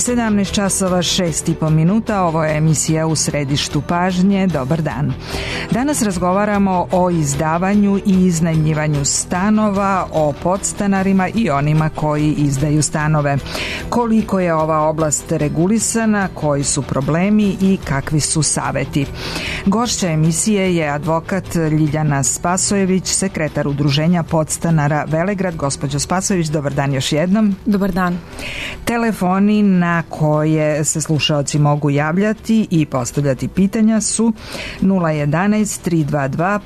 17 časova 6,5 minuta, ovo je emisija U središtu pažnje. Dobar dan. Danas razgovaramo o izdavanju i iznajmljivanju stanova, o podstanarima i onima koji izdaju stanove. Koliko je ova oblast regulisana, koji su problemi i kakvi su saveti. Gošća emisije je advokat Ljiljana Spasojević, sekretar Udruženja podstanara Velegrad. Gospođo Spasojević, dobar dan još jednom. Dobar dan. Telefoni na koje se slušaoci mogu javljati i postavljati pitanja su 011 322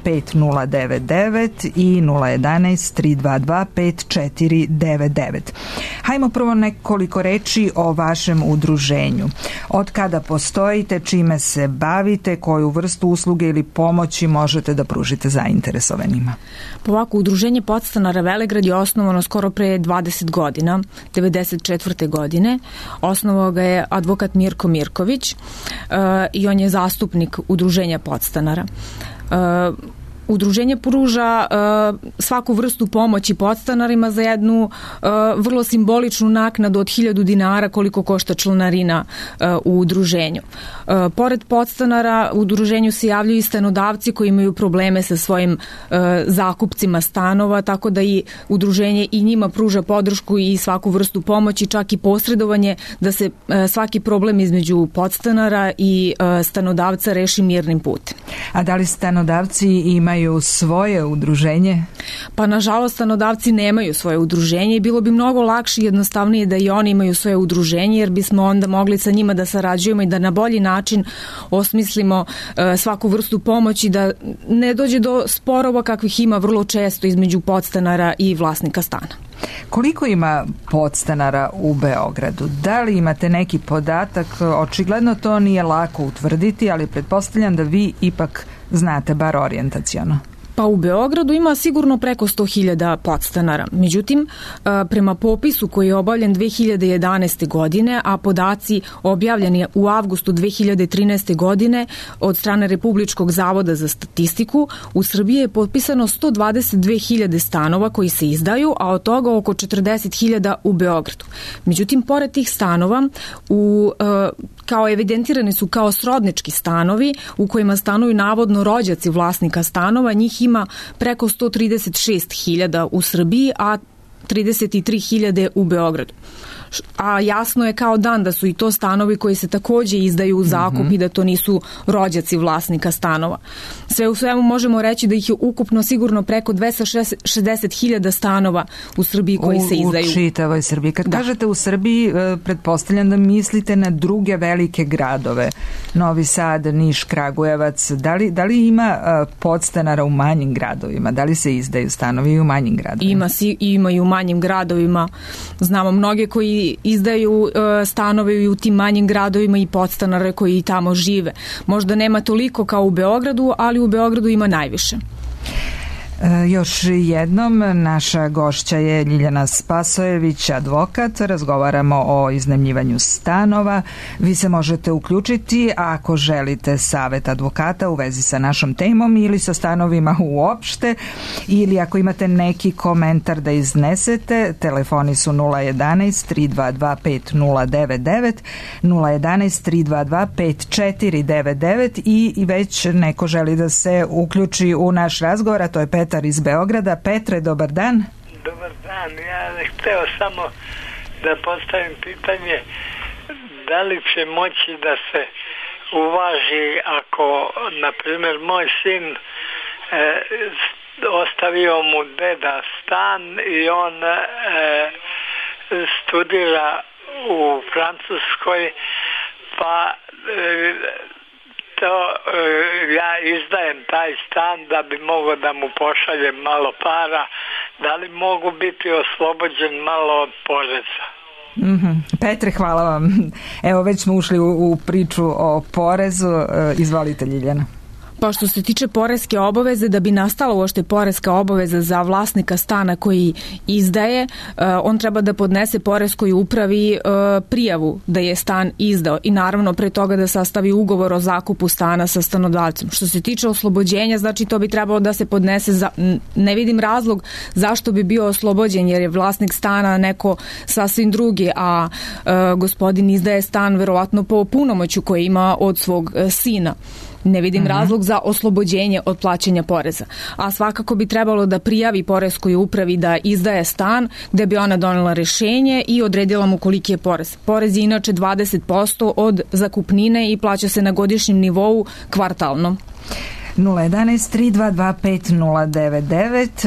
5099 i 011 322 5499. Hajmo prvo nekoliko reči o vašem udruženju. Od kada postojite, čime se bavite, koju vrstu usluge ili pomoći možete da pružite zainteresovanima? Ovako, Udruženje podstanara Velegrad je osnovano skoro pre 20 godina, 94. godine. Osnovao ga je advokat Mirko Mirković i on je zastupnik Udruženja podstanara. Udruženje pruža svaku vrstu pomoći podstanarima za jednu vrlo simboličnu naknadu od 1000 dinara koliko košta članarina u udruženju. Pored podstanara u udruženju se javljaju i stanodavci koji imaju probleme sa svojim zakupcima stanova, tako da i udruženje i njima pruža podršku i svaku vrstu pomoći, čak i posredovanje da se svaki problem između podstanara i stanodavca reši mirnim putem. A da li stanodavci imaju svoje udruženje? Pa nažalost stanodavci nemaju svoje udruženje i bilo bi mnogo lakše i jednostavnije da i oni imaju svoje udruženje, jer bismo onda mogli sa njima da sarađujemo i da na bolji način osmislimo svaku vrstu pomoći, da ne dođe do sporova kakvih ima vrlo često između podstanara i vlasnika stana. Koliko ima podstanara u Beogradu? Da li imate neki podatak? Očigledno to nije lako utvrditi, ali pretpostavljam da vi ipak znate bar orijentaciono. Pa u Beogradu ima sigurno preko 100.000 podstanara. Međutim, prema popisu koji je obavljen 2011. godine, a podaci objavljeni u avgustu 2013. godine od strane Republičkog zavoda za statistiku, u Srbiji je potpisano 122.000 stanova koji se izdaju, a od toga oko 40.000 u Beogradu. Međutim, pored tih stanova, kao evidentirani su kao srodnički stanovi u kojima stanuju navodno rođaci vlasnika stanova, njih ima preko 136.000 u Srbiji, a 33.000 u Beogradu. A jasno je kao dan da su i to stanovi koji se takođe izdaju u zakup i da to nisu rođaci vlasnika stanova. Sve u svemu možemo reći da ih je ukupno sigurno preko 260.000 stanova u Srbiji koji se izdaju. U čitavoj Srbiji. Kad kažete u Srbiji, pretpostavljam da mislite na druge velike gradove. Novi Sad, Niš, Kragujevac. Da li ima podstanara u manjim gradovima? Da li se izdaju stanovi i u manjim gradovima? Ima i u manjim gradovima. Znamo mnoge koji izdaju stanove i u tim manjim gradovima i podstanare koji i tamo žive. Možda nema toliko kao u Beogradu, ali u Beogradu ima najviše. Još jednom, naša gošća je Ljiljana Spasojević, advokat. Razgovaramo o iznajmljivanju stanova. Vi se možete uključiti ako želite savet advokata u vezi sa našom temom ili sa stanovima uopšte, ili ako imate neki komentar da iznesete. Telefoni su 011 322 5099, 011 322 5499 i već neko želi da se uključi u naš razgovor, a to je Petar iz Beograda. Petre, dobar dan. Dobar dan, ja hteo samo da postavim pitanje da li će moći da se uvaži ako, na primjer, moj sin ostavio mu deda stan i on studira u Francuskoj, pa ja izdajem taj stan da bi mogao da mu pošaljem malo para, da li mogu biti oslobođen malo od poreza? Petre, hvala vam. Evo, već smo ušli u priču o porezu. Izvolite, Ljiljana. Pa što se tiče poreske obaveze, da bi nastala uopšte poreska obaveza za vlasnika stana koji izdaje, on treba da podnese poreskoj upravi prijavu da je stan izdao i naravno pre toga da sastavi ugovor o zakupu stana sa stanodavcem. Što se tiče oslobođenja, znači to bi trebalo da se podnese, ne vidim razlog zašto bi bio oslobođen, jer je vlasnik stana neko sasvim drugi, a gospodin izdaje stan verovatno po punomoću koje ima od svog sina. Ne vidim razlog za oslobođenje od plaćanja poreza. A svakako bi trebalo da prijavi poreskoj upravi da izdaje stan, gde bi ona donela rešenje i odredila mu koliki je porez. Porez je inače 20% od zakupnine i plaća se na godišnjem nivou kvartalno. 011-322-5099,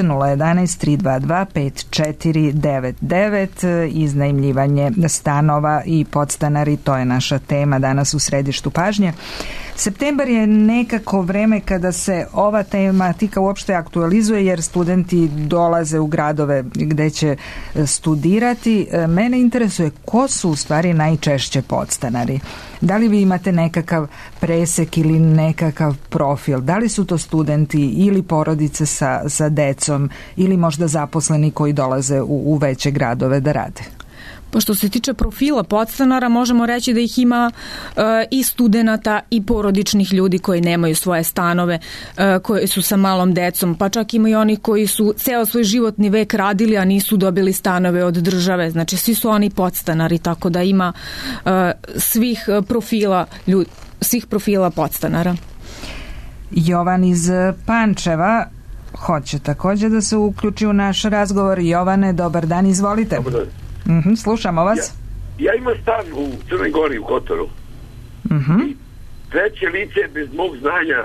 011-322-5499, iznajmljivanje stanova i podstanari, to je naša tema danas u središtu pažnje. Septembar je nekako vreme kada se ova tematika uopšte aktualizuje, jer studenti dolaze u gradove gde će studirati. Mene interesuje ko su u stvari najčešće podstanari. Da li vi imate nekakav presek ili nekakav profil? Da li su to studenti ili porodice sa decom ili možda zaposleni koji dolaze u veće gradove da rade? Pa što se tiče profila podstanara, možemo reći da ih ima i studenata i porodičnih ljudi koji nemaju svoje stanove, koji su sa malom decom, pa čak ima i oni koji su ceo svoj životni vek radili, a nisu dobili stanove od države. Znači, svi su oni podstanari, tako da ima svih profila podstanara. Jovan iz Pančeva hoće također da se uključi u naš razgovor. Jovane, dobar dan, izvolite. Dobar dan. Slušamo vas. Ja imam stan u Crnoj Gori, u Kotoru. I treće lice bez mog znanja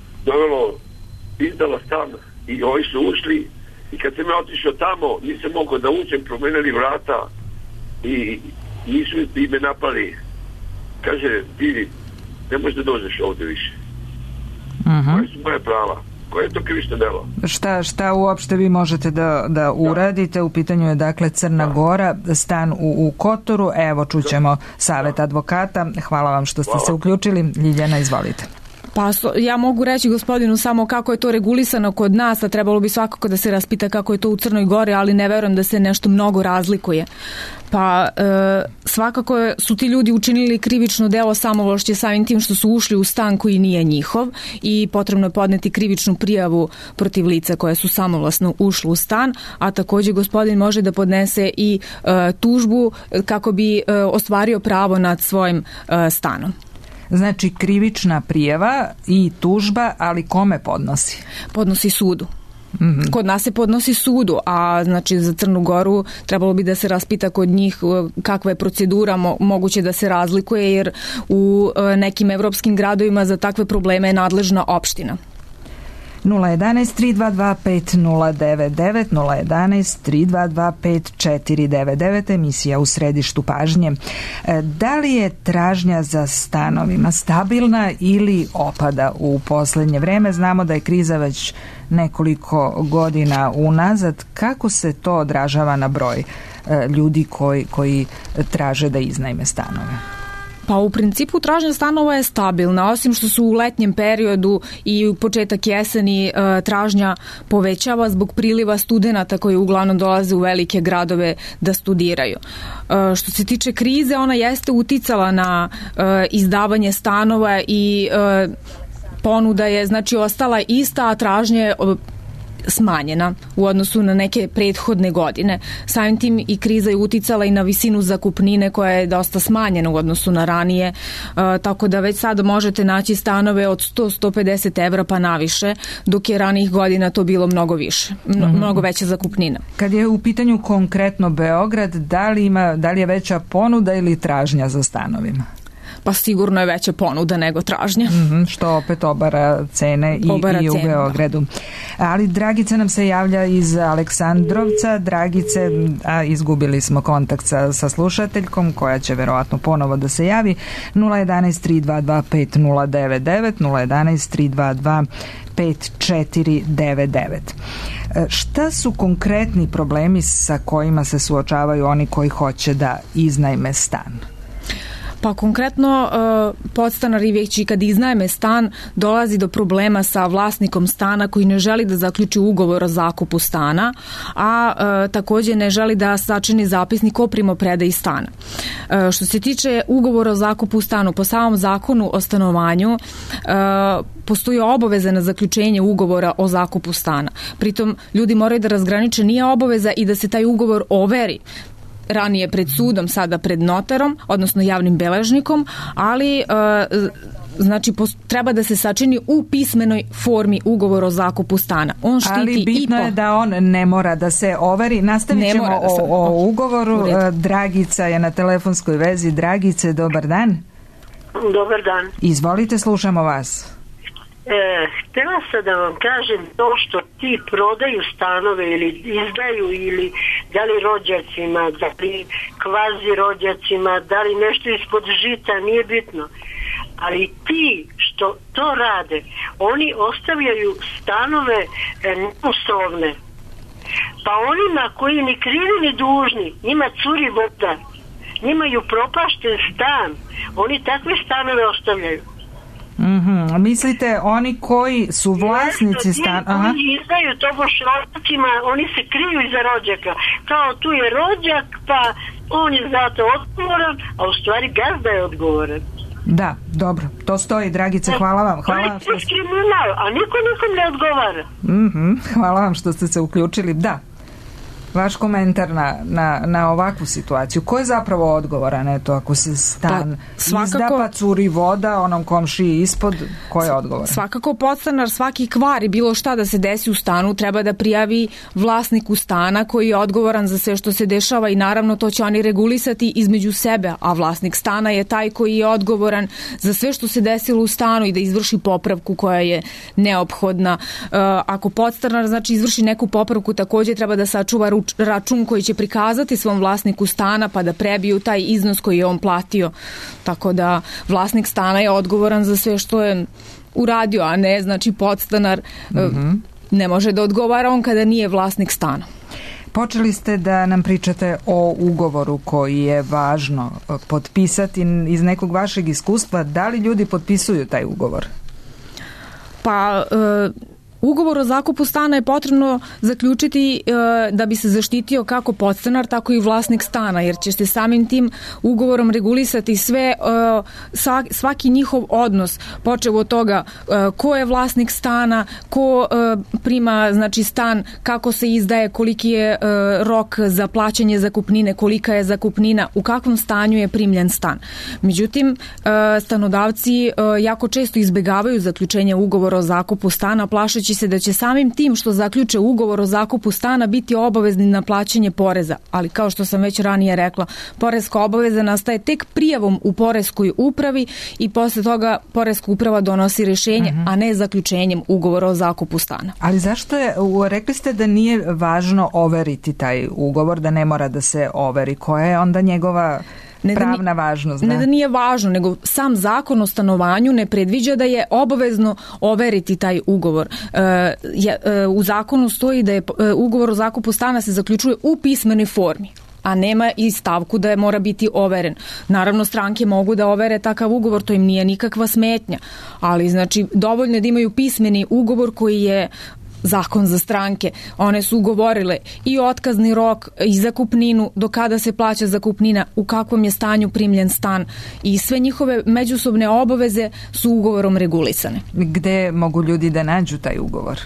izdala stan i ovi su ušli i kad sam ja otišao tamo nisam mogao da uđem, promenili vrata i nisu me napali. Kaže, ti ne možeš da dođeš ovde više. Koje su moje prava? Koje je to krivično delo? Šta uopšte vi možete da uradite? U pitanju je dakle Crna Gora, stan u Kotoru. Evo, čućemo savjet advokata. Hvala vam što ste se uključili. Ljiljana, izvolite. Pa ja mogu reći gospodinu samo kako je to regulisano kod nas, a trebalo bi svakako da se raspita kako je to u Crnoj Gori, ali ne verujem da se nešto mnogo razlikuje. Pa svakako su ti ljudi učinili krivično delo samovlašće samim tim što su ušli u stan koji nije njihov i potrebno je podneti krivičnu prijavu protiv lica koje su samovlasno ušli u stan, a također gospodin može da podnese i tužbu kako bi ostvario pravo nad svojim stanom. Znači krivična prijava i tužba, ali kome podnosi? Podnosi sudu. Kod nas se podnosi sudu, a znači za Crnu Goru trebalo bi da se raspita kod njih kakva je procedura, moguće da se razlikuje, jer u nekim evropskim gradovima za takve probleme je nadležna opština. 011-322-5099, 011-322-5499, emisija u središtu pažnje. Da li je tražnja za stanovima stabilna ili opada u poslednje vreme? Znamo da je kriza već nekoliko godina unazad. Kako se to odražava na broj ljudi koji traže da iznajme stanove? Pa u principu tražnja stanova je stabilna, osim što su u letnjem periodu i u početak jeseni tražnja povećava zbog priliva studenata koji uglavnom dolaze u velike gradove da studiraju. Što se tiče krize, ona jeste uticala na izdavanje stanova i ponuda je znači ostala ista, a tražnja je smanjena u odnosu na neke prethodne godine. Samim tim i kriza je uticala i na visinu zakupnine koja je dosta smanjena u odnosu na ranije, tako da već sada možete naći stanove od 100-150 evra pa naviše, dok je ranijih godina to bilo mnogo više, mnogo veća zakupnina. Kad je u pitanju konkretno Beograd, da li je veća ponuda ili tražnja za stanovima? Pa sigurno je veća ponuda nego tražnja. Što opet obara cene i u Beogradu. Ali Dragica nam se javlja iz Aleksandrovca. Dragice, izgubili smo kontakt sa slušateljkom koja će verovatno ponovo da se javi. 011-322-5099, 011-322-5499. Šta su konkretni problemi sa kojima se suočavaju oni koji hoće da iznajme stan? Pa konkretno podstanari već i kad iznajme stan dolazi do problema sa vlasnikom stana koji ne želi da zaključi ugovor o zakupu stana, a takođe ne želi da sačini zapisnik o primopredaji stana. Što se tiče ugovora o zakupu stanu, po samom zakonu o stanovanju postoji obaveza na zaključenje ugovora o zakupu stana. Pritom ljudi moraju da razgraniče, nije obaveza i da se taj ugovor overi ranije pred sudom, sada pred notarom, odnosno javnim beležnikom, ali znači treba da se sačini u pismenoj formi ugovor o zakupu stana. On štiti ali bitno je da on ne mora da se overi. Nastavit ćemo o ugovoru. Dragica je na telefonskoj vezi. Dragice, dobar dan. Dobar dan. Izvolite, slušamo vas. Htela sam da vam kažem to što ti prodaju stanove ili izdaju ili da li rođacima, da li kvazi rođacima, da li nešto ispod žita, nije bitno. Ali ti što to rade, oni ostavljaju stanove neuslovne. Pa onima koji ni krivi ni dužni, njima curi voda, njima ju propašten stan, oni takve stanove ostavljaju. Mislite oni koji su vlasnici stana? Oni izdaju to boš rođacima, oni se kriju iza rođaka. Kao tu je rođak, pa on je zato odgovoran, a u stvari gazda je odgovoran. Da, dobro, to stoji, Dragice, hvala vam. To je kriminal, a niko nikom ne odgovara. Hvala vam što ste se uključili. Da, vaš komentar na ovakvu situaciju. Ko je zapravo odgovoran? Eto, ako se stan izda pa curi voda onom komšiji ispod, ko je odgovoran? Svakako podstanar svaki kvar i bilo šta da se desi u stanu treba da prijavi vlasniku stana koji je odgovoran za sve što se dešava i naravno to će oni regulisati između sebe, a vlasnik stana je taj koji je odgovoran za sve što se desilo u stanu i da izvrši popravku koja je neophodna. Ako podstanar znači izvrši neku popravku, takođe treba da sačuva račun koji će prikazati svom vlasniku stana pa da prebiju taj iznos koji je on platio. Tako da vlasnik stana je odgovoran za sve što je uradio, a ne znači podstanar ne može da odgovara on kada nije vlasnik stana. Počeli ste da nam pričate o ugovoru koji je važno potpisati iz nekog vašeg iskustva. Da li ljudi potpisuju taj ugovor? Pa ugovor o zakupu stana je potrebno zaključiti da bi se zaštitio kako podstanar, tako i vlasnik stana, jer će se samim tim ugovorom regulisati sve, svaki njihov odnos, počev od toga ko je vlasnik stana, ko prima znači stan, kako se izdaje, koliki je rok za plaćanje zakupnine, kolika je zakupnina, u kakvom stanju je primljen stan. Međutim, stanodavci jako često izbegavaju zaključenje ugovora o zakupu stana, plašeći se da će samim tim što zaključe ugovor o zakupu stana biti obavezni na plaćanje poreza. Ali kao što sam već ranije rekla, poreska obaveza nastaje tek prijavom u poreskoj upravi i posle toga poreska uprava donosi rešenje, a ne zaključenjem ugovora o zakupu stana. Ali zašto je, rekli ste da nije važno overiti taj ugovor, da ne mora da se overi? Koja je onda njegova pravna važnost? Ne da nije važno, nego sam zakon o stanovanju ne predviđa da je obavezno overiti taj ugovor. U zakonu stoji da je ugovor o zakupu stana se zaključuje u pismenoj formi, a nema i stavku da je mora biti overen. Naravno, stranke mogu da overe takav ugovor, to im nije nikakva smetnja, ali znači dovoljno je da imaju pismeni ugovor koji je zakon za stranke. One su ugovorile i otkazni rok i zakupninu, do kada se plaća zakupnina, u kakvom je stanju primljen stan i sve njihove međusobne obaveze su ugovorom regulisane. Gde mogu ljudi da nađu taj ugovor?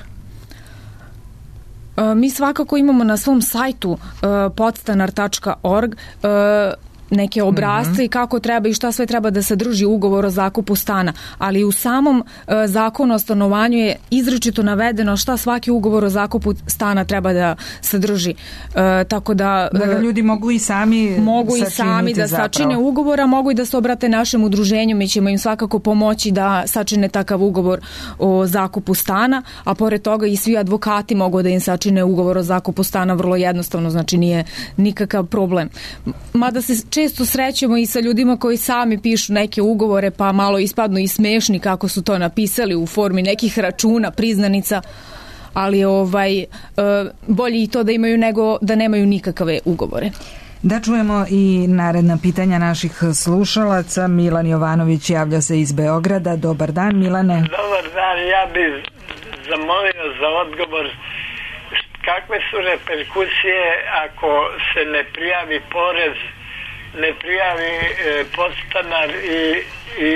Mi svakako imamo na svom sajtu podstanar.org neke obrazce i kako treba i šta sve treba da sadrži ugovor o zakupu stana, ali u samom zakonu o stanovanju je izričito navedeno šta svaki ugovor o zakupu stana treba da sadrži. Tako da ljudi mogu i sami da sačine ugovora, mogu i da se obrate našem udruženju, mi ćemo im svakako pomoći da sačine takav ugovor o zakupu stana, a pored toga i svi advokati mogu da im sačine ugovor o zakupu stana vrlo jednostavno, znači nije nikakav problem. Mada se često srećemo i sa ljudima koji sami pišu neke ugovore pa malo ispadnu i smešni kako su to napisali u formi nekih računa, priznanica, ali bolje i to da imaju nego da nemaju nikakve ugovore. Da čujemo i naredna pitanja naših slušalaca. Milan Jovanović javlja se iz Beograda. Dobar dan, Milane. Dobar dan, ja bih zamolio za odgovor kakve su reperkusije ako se ne prijavi porez, ne prijavi podstanar i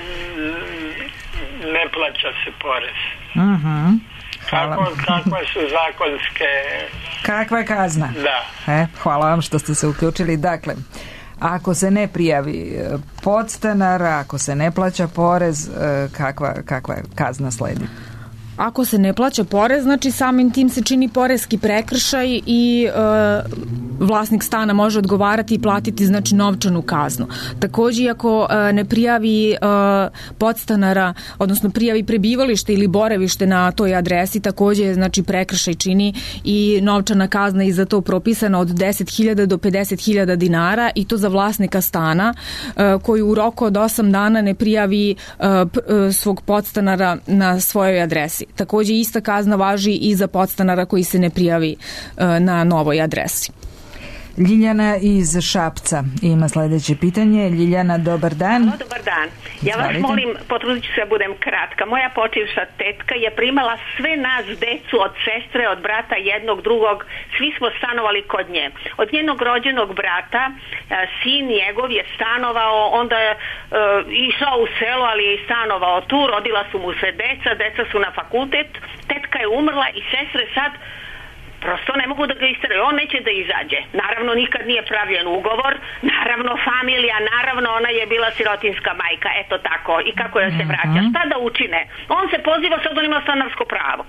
ne plaća se porez. Kakve su zakonske... Kakva je kazna? Da. Hvala vam što ste se uključili. Dakle, ako se ne prijavi podstanar, ako se ne plaća porez, kakva kazna sledi? Ako se ne plaća porez, znači samim tim se čini poreski prekršaj i vlasnik stana može odgovarati i platiti znači novčanu kaznu. Takođe, ako ne prijavi podstanara, odnosno prijavi prebivalište ili boravište na toj adresi, takođe znači prekršaj čini i novčana kazna i za to propisana od 10.000 do 50.000 dinara i to za vlasnika stana koji u roku od 8 dana ne prijavi svog podstanara na svojoj adresi. Takođe, ista kazna važi i za podstanara koji se ne prijavi na novoj adresi. Ljiljana iz Šapca ima sledeće pitanje. Ljiljana, dobar dan. Dobar dan. Ja vas molim, potrudit ću se da budem kratka. Moja počivša tetka je primala sve nas decu od sestre, od brata jednog, drugog. Svi smo stanovali kod nje. Od njenog rođenog brata, sin njegov je stanovao, onda je išao u selo, ali je i stanovao tu. Rodila su mu se deca su na fakultet. Tetka je umrla i sestre sad prosto ne mogu da ga isteraju, on neće da izađe. Naravno, nikad nije pravljen ugovor, naravno familija, naravno ona je bila sirotinska majka, eto tako, i kako joj se vraća. Šta da učine? On se poziva, sad on ima stanarsko pravo.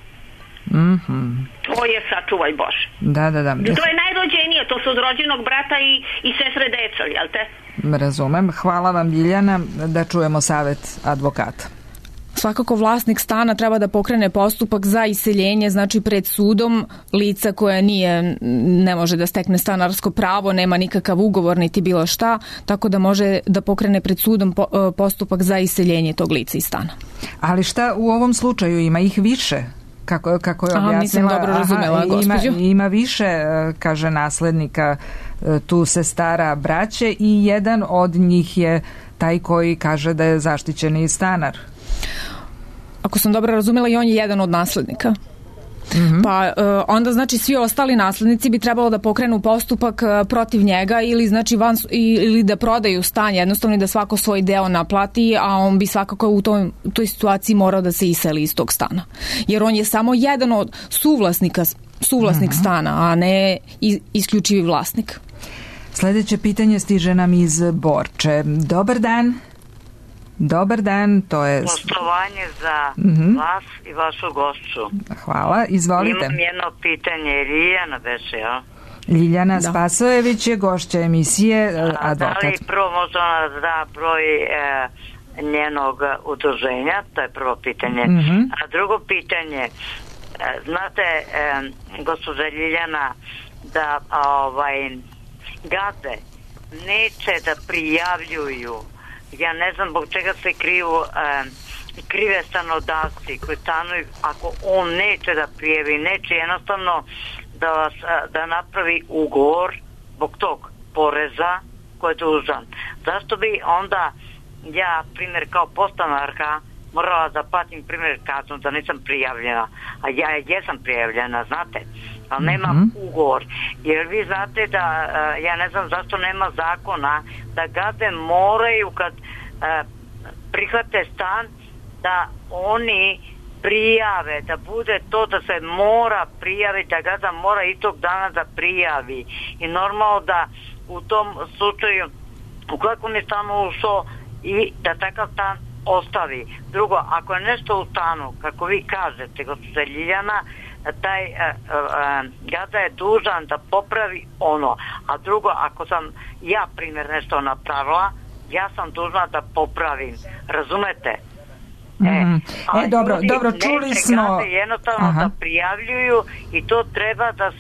To je sačuvaj Bože. Da. To je najrođenije, to su od rođenog brata i sestre deca, jel te? Razumem. Hvala vam, Ljiljana. Da čujemo savet advokata. Svakako vlasnik stana treba da pokrene postupak za iseljenje, znači pred sudom lica koja ne može da stekne stanarsko pravo, nema nikakav ugovor niti bilo šta, tako da može da pokrene pred sudom postupak za iseljenje tog lica iz stana. Ali šta u ovom slučaju, ima ih više? Kako je objasnila? Nisam dobro razumela, gospođo. Ima više, kaže, naslednika, tu se stara braće i jedan od njih je taj koji kaže da je zaštićeni stanar. Ako sam dobro razumela, i on je jedan od naslednika. Pa onda znači svi ostali naslednici bi trebalo da pokrenu postupak protiv njega ili znači ili da prodaju stan jednostavno i da svako svoj deo naplati, a on bi svakako u toj situaciji morao da se iseli iz tog stana. Jer on je samo jedan od suvlasnik stana, a ne isključivi vlasnik. Sledeće pitanje stiže nam iz Borče. Dobar dan. Dobar dan, to je... Poštovanje za vas i vašu gošću. Hvala, izvolite. Imam jedno pitanje, Ljiljana beše, ja? Ljiljana Spasojević je gošća emisije Advokat. Da li prvo možda ona da broj njenog udruženja, to je prvo pitanje. A drugo pitanje, znate, gospođa Ljiljana, da gazde neće da prijavljuju. Ja ne znam zbog čega se krive stanodavci koji stanuju, ako on neće da prijavi, neće jednostavno da napravi ugovor zbog tog poreza koji je dužan. Zašto bi onda ja, primjer, kao podstanarka morala da platim, primjer, kaznu da nisam prijavljena, a ja jesam prijavljena, znate, ali nemam ugovor, jer vi znate da ja ne znam zašto nema zakona da gazde moraju kad prihvate stan da oni prijave, da bude to da se mora prijaviti, da gazda mora i tog dana da prijavi i normalno da u tom slučaju ukoliko mi stanu ušao i da takav stan ostavi. Drugo, ako je nešto u stanu, kako vi kažete, gospođa Ljiljana, taj gazda je dužan da popravi ono. A drugo, ako sam ja, primjer, nešto napravila, ja sam dužna da popravim. Razumete? Dobro, čuli smo... Jednostavno da prijavljuju i to treba da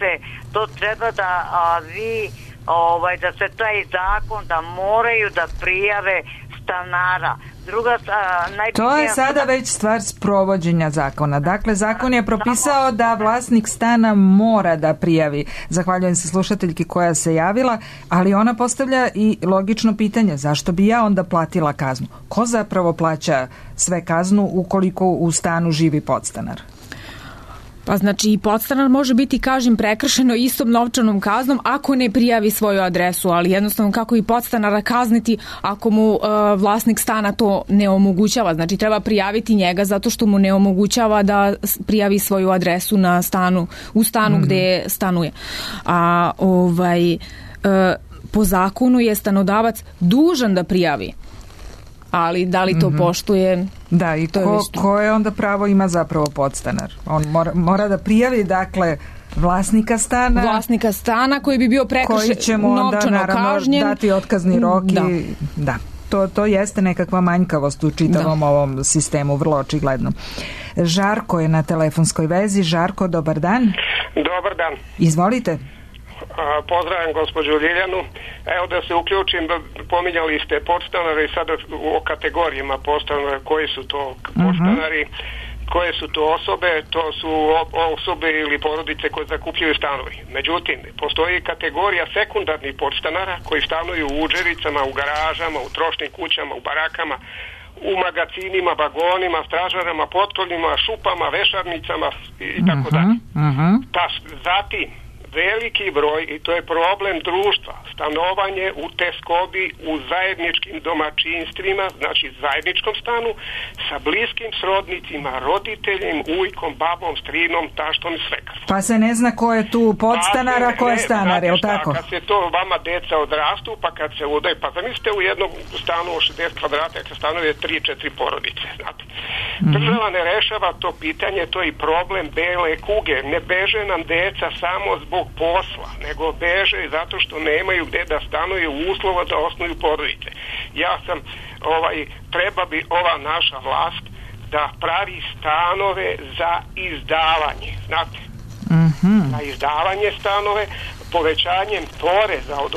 vi da se taj zakon da moraju da prijave stanara. To je sada već stvar sprovođenja zakona. Dakle, zakon je propisao da vlasnik stana mora da prijavi. Zahvaljujem se slušateljki koja se javila, ali ona postavlja i logično pitanje, zašto bi ja onda platila kaznu? Ko zapravo plaća sve kaznu ukoliko u stanu živi podstanar? Pa znači i podstanar može biti, kažem, prekršeno istom novčanom kaznom ako ne prijavi svoju adresu, ali jednostavno kako i podstanara kazniti ako mu vlasnik stana to ne omogućava. Znači treba prijaviti njega zato što mu ne omogućava da prijavi svoju adresu na stanu, u stanu gde stanuje. A po zakonu je stanodavac dužan da prijavi. Ali da li to poštuje? Da, i koje onda pravo ima zapravo podstanar? On mora da prijavi, dakle, vlasnika stana koji bi bio prekršen, koji će mu onda naravno dati otkazni rok i da. To jeste nekakva manjkavost u čitavom ovom sistemu, vrlo očigledno. Žarko je na telefonskoj vezi. Žarko, dobar dan. Dobar dan. Izvolite. Pozdravljam gospođu Ljiljanu. Evo da se uključim, pominjali ste podstanare i sada o kategorijama podstanara, koji su to podstanari, koje su to osobe, to su osobe ili porodice koje zakupljuju stanovi. Međutim, postoji kategorija sekundarnih podstanara koji stanuju u udžericama, u garažama, u trošnim kućama, u barakama, u magacinima, vagonima, stražarama, potkoljima, šupama, vešarnicama i tako dalje. Zatim, veliki broj, i to je problem društva, stanovanje u teskobi, u zajedničkim domaćinstvima, znači zajedničkom stanu, sa bliskim srodnicima, roditeljem, ujkom, babom, strinom, taštom i svekarom. Pa se ne zna ko je tu podstanar, a ko je stanar, je li tako? Kad se to vama deca odrastu, pa kad se udaju, pa zamislite u jednom stanu od 60 kvadrata, kad stanuje 3-4 porodice, znate. Država ne rešava to pitanje, to je i problem bele kuge. Ne beže nam deca samo zbog posla, nego beže zato što nemaju gde da stanuju uslova da osnuju porodice. Ja sam, treba bi ova naša vlast da pravi stanove za izdavanje, znate, za izdavanje stanove, povećanjem poreza od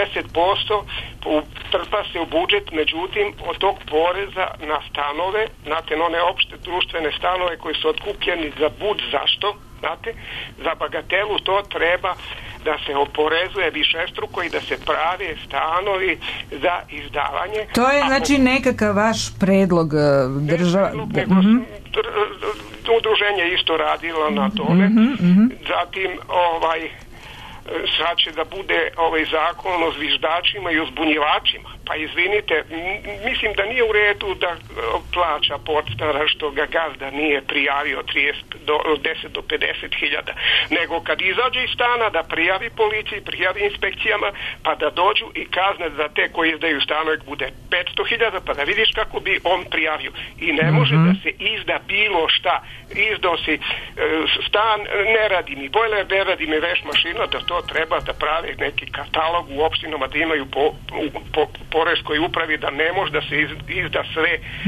80% trpa se u budžet, međutim od tog poreza na stanove, znate, one opšte društvene stanove koji su otkupljeni za bud zašto, znate, za bagatelu, to treba da se oporezuje višestruko i da se prave stanovi za izdavanje. To je znači nekakav vaš predlog država? Udruženje isto radilo na tome. Zatim sad će da bude ovaj zakon o zviždačima i o zbunjivačima. Pa izvinite, mislim da nije u redu da plaća podstanara što ga gazda nije prijavio 10 do 50 hiljada, nego kad izađe iz stana da prijavi policiji, prijavi inspekcijama, pa da dođu i kazne za te koji izdaju stanove bude 500 hiljada, pa da vidiš kako bi on prijavio. I ne može da se izda bilo šta. Izdosi stan, ne radi mi bojler, ne radi mi veš mašina, da to treba da prave neki katalog u opštinama, da imaju po poreskoj upravi, da ne može da se izda sve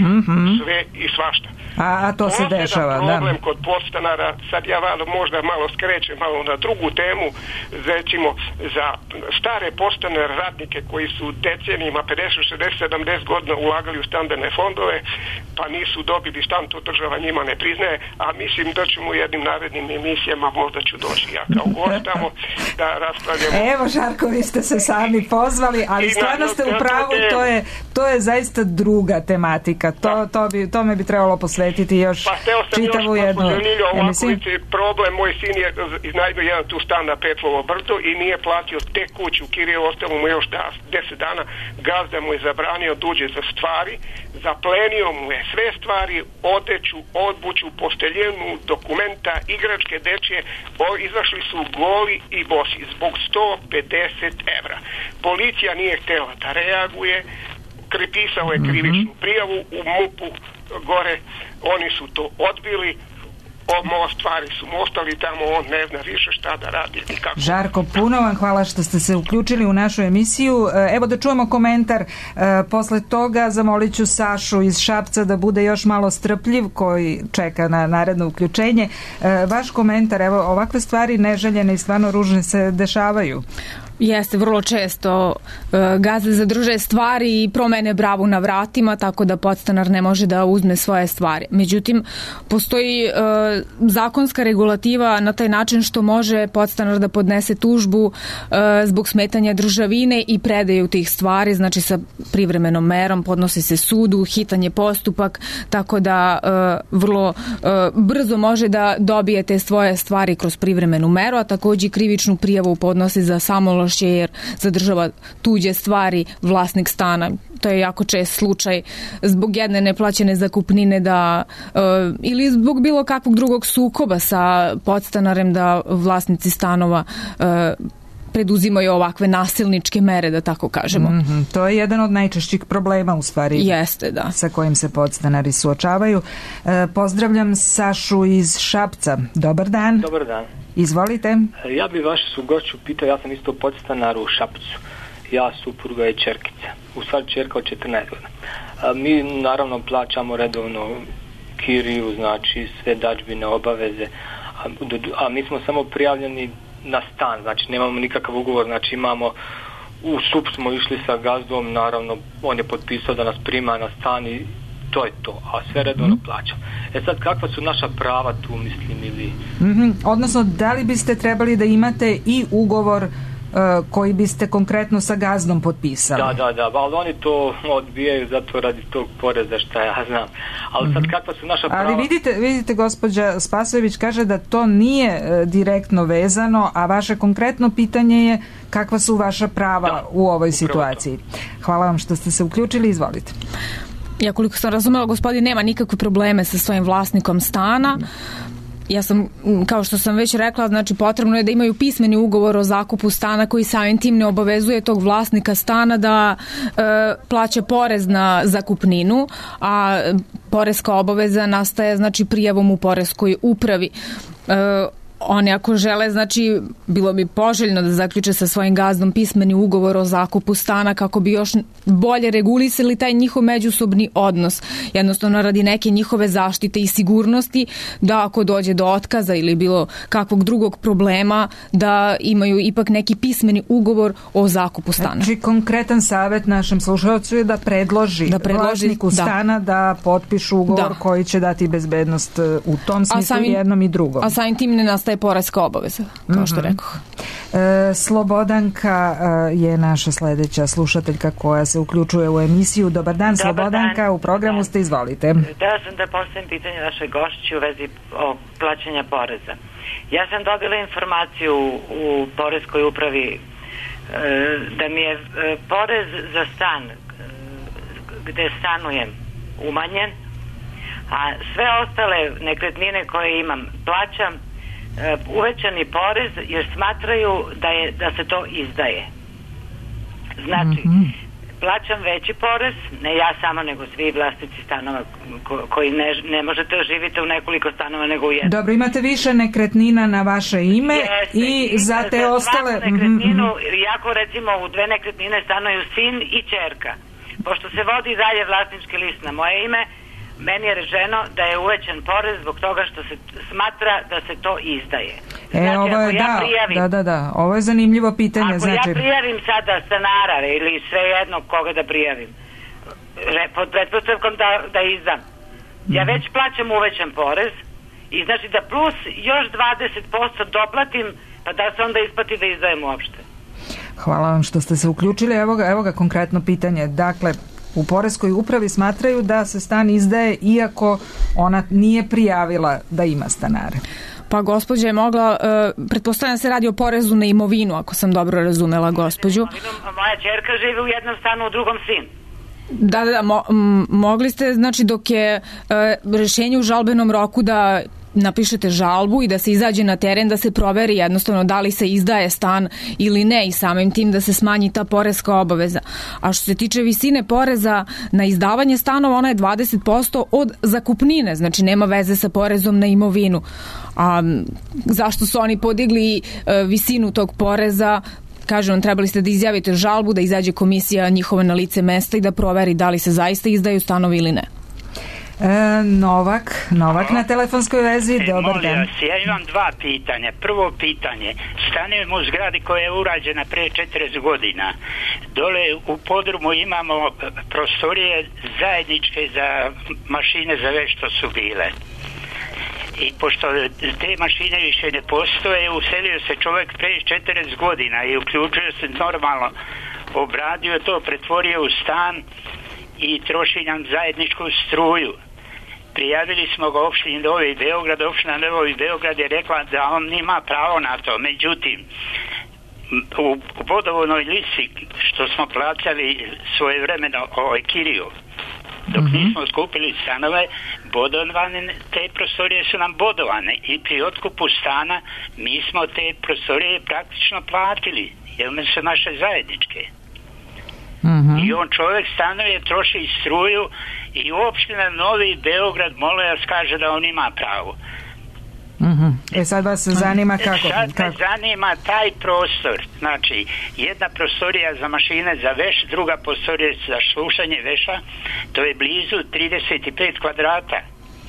i svašta. A to se dešava, da. Problem kod podstanara, sad ja možda malo skrećem malo na drugu temu, recimo za stare podstanare radnike koji su decenijima 50, 60, 70 godina ulagali u stambene fondove, pa nisu dobili stan, to država njima ne priznaje, a mislim da ćemo u jednim narednim emisijama, možda ću doći ja kao gost tamo da raspravljamo. Evo, Žarko, vi ste se sami pozvali, ali stvarno ste u pravu, to je zaista druga tematika. Tome bi trebalo posvetiti još čitavu jednu emisiju. Problem, moj sin je iznajmio jedan tu stan na Petlovo brdo i nije platio te kuću, Kirije, ostalo mu još 10 dana, gazda mu je zabranio da uđe za stvari, zaplenio mu je sve stvari, odeću, obuću, posteljenu, dokumenta, igračke dečje, izašli su goli i bosi zbog 150 evra. Policija nije htjela da reaguje, pisao je krivičnu prijavu u MUP-u gore, oni su to odbili, stvari su mu ostali tamo, on ne zna više šta da radi. Žarko, puno vam hvala što ste se uključili u našu emisiju. Evo da čujemo komentar. Posle toga zamolit ću Sašu iz Šapca da bude još malo strpljiv, koji čeka na naredno uključenje. Vaš komentar, evo, ovakve stvari neželjene i stvarno ružne se dešavaju. Jeste, vrlo često gazde zadrže stvari i promene bravu na vratima, tako da podstanar ne može da uzme svoje stvari. Međutim, postoji zakonska regulativa na taj način što može podstanar da podnese tužbu zbog smetanja državine i predaju tih stvari, znači sa privremenom merom, podnosi se sudu, hitan je postupak, tako da vrlo brzo može da dobije te svoje stvari kroz privremenu meru, a takođe krivičnu prijavu podnosi za samološće jer zadržava tuđe stvari vlasnik stana. To je jako čest slučaj zbog jedne neplaćene zakupnine ili zbog bilo kakvog drugog sukoba sa podstanarem da vlasnici stanova preduzimaju ovakve nasilničke mere, da tako kažemo. To je jedan od najčešćih problema u stvari. Jeste, da. Sa kojim se podstanari suočavaju. Pozdravljam Sašu iz Šapca. Dobar dan. Dobar dan. Izvolite. Ja bi vašu sugošću pitao, ja sam isto podstanar u Šapcu. Ja, supruga i čerkica. U stvari čerka od 14 godina. Mi naravno plaćamo redovno kiriju, znači sve dažbine, obaveze, a mi smo samo prijavljeni na stan, znači nemamo nikakav ugovor, znači imamo, u SUP smo išli sa gazdom, naravno on je potpisao da nas prima na stan i to je to, a sve redovno plaćam. Sad, kakva su naša prava tu, mislim, ili... Odnosno, da li biste trebali da imate i ugovor koji biste konkretno sa gazdom potpisali? Da, ali oni to odbijaju zato radi tog poreza, šta ja znam. Ali sad, kakva su naša prava... Ali vidite, gospođa Spasojević kaže da to nije direktno vezano, a vaše konkretno pitanje je kakva su vaša prava u ovoj situaciji. Hvala vam što ste se uključili, izvolite. Ja koliko sam razumela, gospodin nema nikakve probleme sa svojim vlasnikom stana. Ja sam, kao što sam već rekla, znači potrebno je da imaju pismeni ugovor o zakupu stana koji samim tim ne obavezuje tog vlasnika stana da plaća porez na zakupninu, a poreska obaveza nastaje znači prijavom u poreskoj upravi. Oni ako žele, znači bilo bi poželjno da zaključe sa svojim gazdom pismeni ugovor o zakupu stana kako bi još bolje regulisali taj njihov međusobni odnos. Jednostavno radi neke njihove zaštite i sigurnosti da ako dođe do otkaza ili bilo kakvog drugog problema da imaju ipak neki pismeni ugovor o zakupu stana. Znači konkretan savjet našem slušalcu je da predloži vlasniku stana da potpišu ugovor koji će dati bezbednost u tom smislu jednom i drugom. A samim tim ne nastaje poreska obaveza, kao što rekoh. Slobodanka je naša sledeća slušateljka koja se uključuje u emisiju. Dobar dan, Slobodanka, u programu ste, izvolite. Da sam da postavim pitanje našoj gošći u vezi o plaćanja poreza. Ja sam dobila informaciju u poreskoj upravi da mi je porez za stan gde stanujem umanjen, a sve ostale nekretnine koje imam plaćam uvećani porez jer smatraju da se to izdaje. Znači, plaćam veći porez, ne ja samo, nego svi vlasnici stanova koji ne možete živite u nekoliko stanova nego u jednom. Dobro, imate više nekretnina na vaše ime i za te ostale... nekretninu, jako recimo u 2 nekretnine stanuju sin i ćerka. Pošto se vodi dalje vlasnički list na moje ime, meni je rečeno da je uvećan porez zbog toga što se smatra da se to izdaje. Znači, ovo je, ovo je zanimljivo pitanje. Ako ja prijavim sada stanara ili svejedno koga da prijavim, pod pretpostavkom da izdam, ja već plaćam uvećan porez i znači da plus još 20% doplatim, pa da se onda isplati da izdajem uopšte. Hvala vam što ste se uključili. Evo ga konkretno pitanje. Dakle, u poreskoj upravi smatraju da se stan izdaje iako ona nije prijavila da ima stanare. Pa gospođa je mogla, pretpostavljam se radi o porezu na imovinu, ako sam dobro razumela gospođu. Moja ćerka živi u jednom stanu, u drugom sin. Da, mogli ste, znači dok je rešenje u žalbenom roku da napišete žalbu i da se izađe na teren da se proveri jednostavno da li se izdaje stan ili ne i samim tim da se smanji ta poreska obaveza. A što se tiče visine poreza na izdavanje stanova, ona je 20% od zakupnine, znači nema veze sa porezom na imovinu. A zašto su oni podigli visinu tog poreza? Kažem, trebali ste da izjavite žalbu, da izađe komisija njihova na lice mesta i da proveri da li se zaista izdaju stanovi ili ne. Novak na telefonskoj vezi, dobar dan. Ja imam dva pitanja. Prvo pitanje, stanujem u zgradi koja je urađena pre 40 godina. Dole u podrumu imamo prostorije zajedničke za mašine za veš što su bile. I pošto te mašine više ne postoje, uselio se čovjek pre 40 godina i uključio se normalno, obradio to, pretvorio u stan i troši nam zajedničku struju. Prijavili smo ga opštini Novi Beograd, opština Novi Beograd je rekla da on nima pravo na to. Međutim, u vodovodnoj listi što smo plaćali svojevremeno kiriju, dok nismo skupili stanove, bodovane, te prostorije su nam bodovane i pri otkupu stana mi smo te prostorije praktično platili, jer one su naše zajedničke. I on čovjek stanuje, troši struju i opština Novi Beograd molim vas kaže da on ima pravo. Sad vas zanima kako? Sad me zanima taj prostor, znači jedna prostorija za mašine za veš, druga prostorija za slušanje veša, to je blizu 35 kvadrata.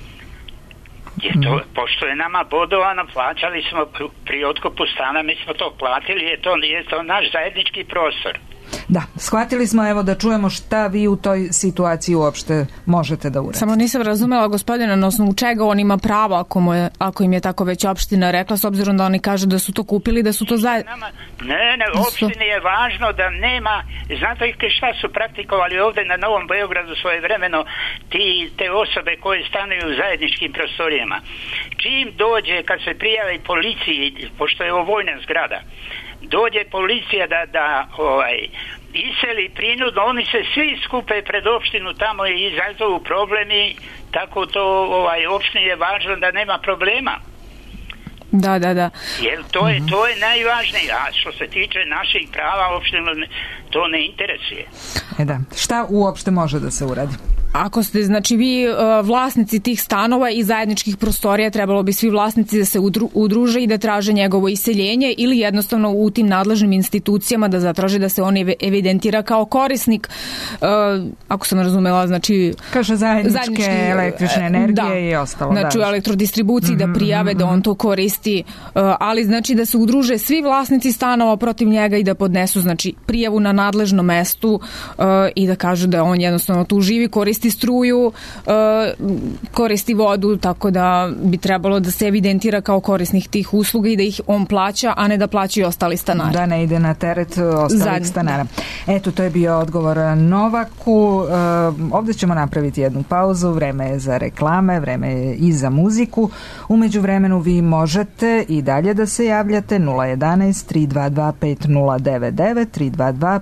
Pošto je nama bodovano, plaćali smo pri otkupu stana, mi smo to platili, je to naš zajednički prostor. Da, shvatili smo, evo da čujemo šta vi u toj situaciji uopšte možete da uradite. Samo nisam razumela, gospodina, na osnovu čega on ima pravo ako im je tako već opština rekla, s obzirom da oni kažu da su to kupili, da su to zajedno. Ne, opštini je važno da nema, znate šta su praktikovali ovdje na Novom Beogradu svojevremeno te osobe koje stanuju u zajedničkim prostorijama. Čim dođe, kad se prijavi policiji, pošto je ovo vojna zgrada, dođe policija da iseli prinudno, oni se svi skupe pred opštinu tamo i izazovu problemi, tako to opštini je važno da nema problema. Da. Jer to je najvažnije, a što se tiče naših prava opštinu to ne interesuje. Da, šta uopšte može da se uradi? Ako ste, znači vi vlasnici tih stanova i zajedničkih prostorija, trebalo bi svi vlasnici da se udruže i da traže njegovo iseljenje ili jednostavno u tim nadležnim institucijama da zatraže da se on evidentira kao korisnik, ako sam razumela, znači kaže zajedničke električne energije i ostalo. Znači u elektrodistribuciji da prijave da on to koristi, ali znači da se udruže svi vlasnici stanova protiv njega i da podnesu znači prijavu na nadležnom mestu i da kažu da on jednostavno tu živi, koristi struju, koristi vodu, tako da bi trebalo da se evidentira kao korisnik tih usluga i da ih on plaća, a ne da plaćaju ostali stanari. Da ne ide na teret ostalih stanara. Eto, to je bio odgovor Novaku. Ovdje ćemo napraviti jednu pauzu, vreme je za reklame, vreme je i za muziku. Umeđu vremenu vi možete i dalje da se javljate 011 322 5099 322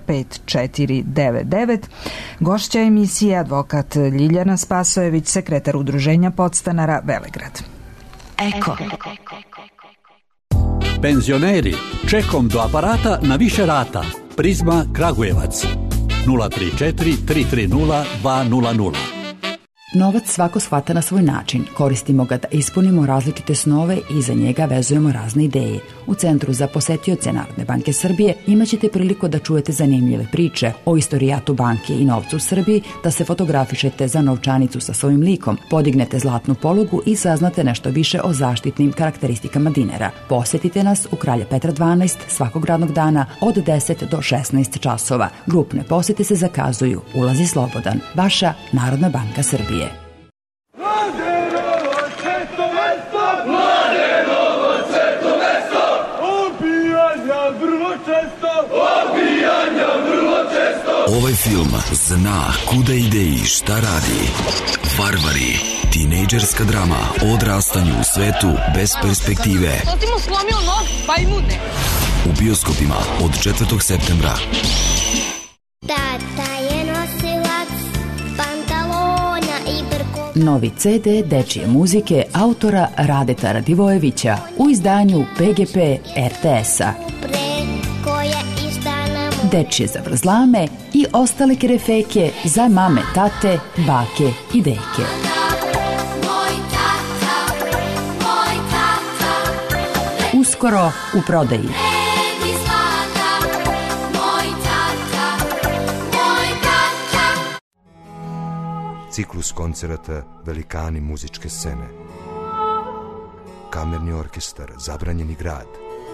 5499. Gošća emisije advokat Ljiljana Spasojević, sekretar Udruženja podstanara Velegrad. Eko. Penzioneri, čekom do aparata na više rata. Prizma Kragujevac 034 330 200. Novac svako shvata na svoj način. Koristimo ga da ispunimo različite snove i za njega vezujemo razne ideje. U Centru za posetioce Narodne banke Srbije imaćete priliku da čujete zanimljive priče o istorijatu banke i novcu u Srbiji, da se fotografišete za novčanicu sa svojim likom, podignete zlatnu polugu i saznate nešto više o zaštitnim karakteristikama dinara. Posetite nas u Kralja Petra 12 svakog radnog dana od 10 do 16 časova. Grupne posete se zakazuju. Ulaz je slobodan. Vaša Narodna banka Srbije. Ovaj film zna kuda ide i šta radi. Varvari, tinejdžerska drama o odrastanju u svetu bez perspektive. To ti mu slomio nog, bajmune. U bioskopima od 4. septembra. Tata je nosilac pantalona i brkova. Novi CD dečije muzike autora Radeta Radivojevića u izdanju PGP RTS-a. Dečije zavrzlame i ostale kerefeke za mame, tate, bake i deke. Uskoro u prodaji. ciklus koncerata Velikani muzičke scene, kamerni orkestar Zabranjeni grad,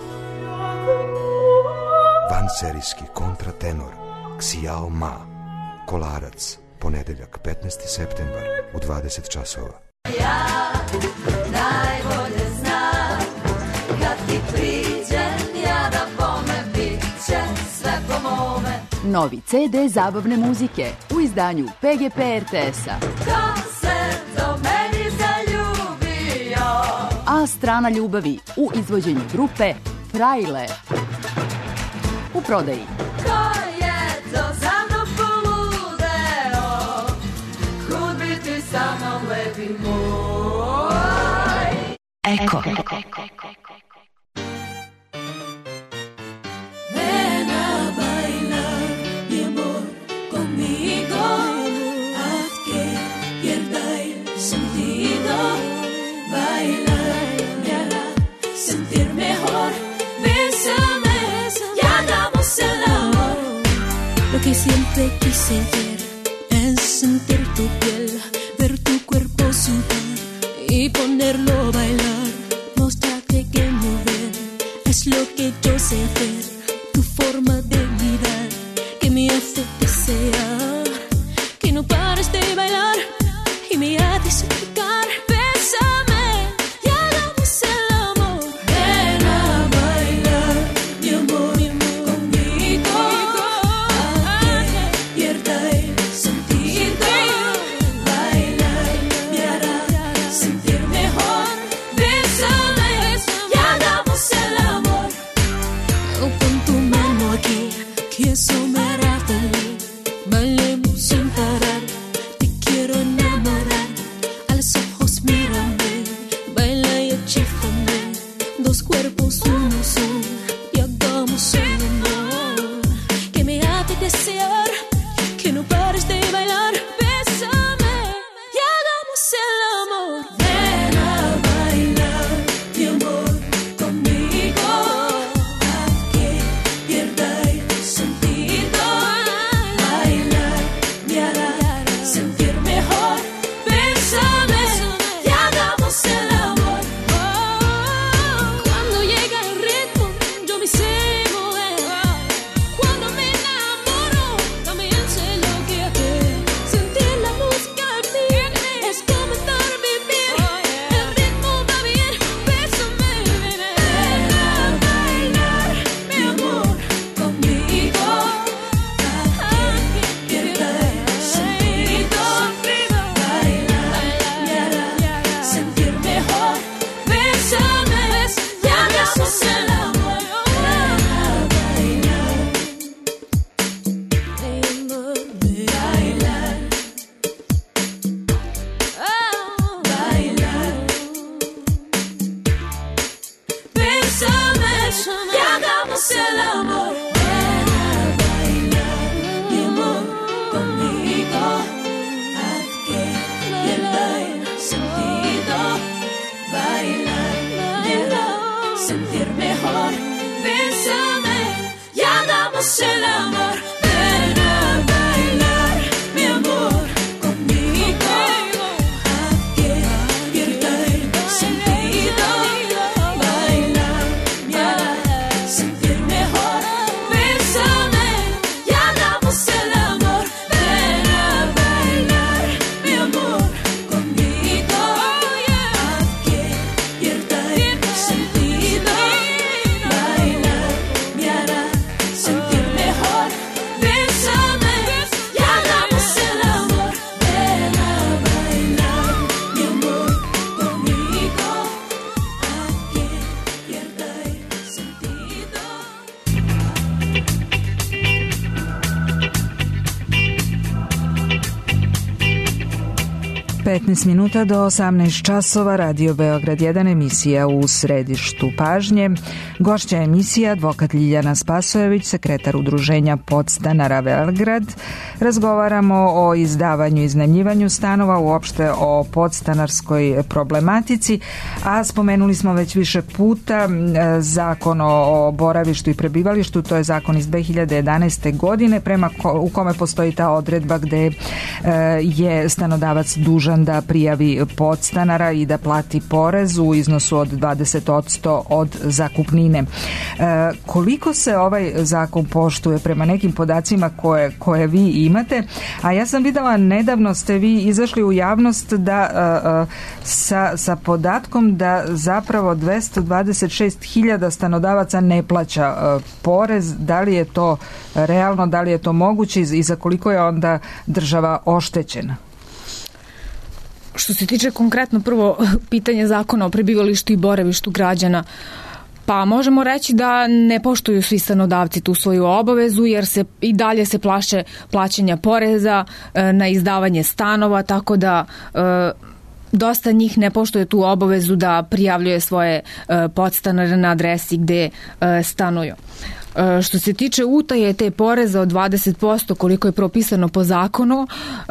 vanserijski kontratenor Xiao Ma, Kolarac, ponedeljak 15. septembar u 20 časova. Ja najbolje znam kad ti priđem ja da bome bit će sve po mome. Novi CD zabavne muzike u izdanju PGP RTS-a. Ko se do meni zaljubio? A strana ljubavi u izvođenju grupe Frajle. U prodaji. Ko je to za mnom poludeo? Kud bi ti sa mnom lepi moj? Eko. Ven a bailar, mi amor, conmigo. Haz que pierda el sentido. Bailar me hará sentir mejor. Bésame, ya hagamos el amor. Lo que siempre quise ver es sentir tu piel, ver tu cuerpo sudar y ponerlo a bailar. Mostrarte que mover es lo que yo sé hacer. Tu forma de mirar que me hace desear que no pares de bailar y me haces suplicar. Bésame y hagamos el amor. Ven a bailar, mi amor, conmigo. Haz que pierda el sentido. Bailar me hará sentir mejor. 15 minuta do 18 časova, Radio Beograd 1, emisija u središtu pažnje. Gošća emisija advokat Ljiljana Spasojević, sekretar udruženja podstanara Belgrad. Razgovaramo o izdavanju i iznajmljivanju stanova, uopšte o podstanarskoj problematici, a spomenuli smo već više puta zakon o boravištu i prebivalištu, to je zakon iz 2011. godine u kome postoji ta odredba gde je stanodavac dužan da prijavi podstanara i da plati porez u iznosu od 20% od zakupnine. Koliko se ovaj zakon poštuje prema nekim podacima koje vi imate, a ja sam videla nedavno ste vi izašli u javnost da sa podatkom da zapravo 226.000 stanodavaca ne plaća porez. Da li je to realno, da li je to moguće i za koliko je onda država oštećena? Što se tiče konkretno prvo pitanje zakona o prebivalištu i boravištu građana, pa možemo reći da ne poštuju svi stanodavci tu svoju obavezu jer se i dalje se plaše plaćanja poreza na izdavanje stanova, tako da dosta njih ne poštuje tu obavezu da prijavljuje svoje podstanare na adresi gde stanuju. Što se tiče utaje te poreza od 20% koliko je propisano po zakonu,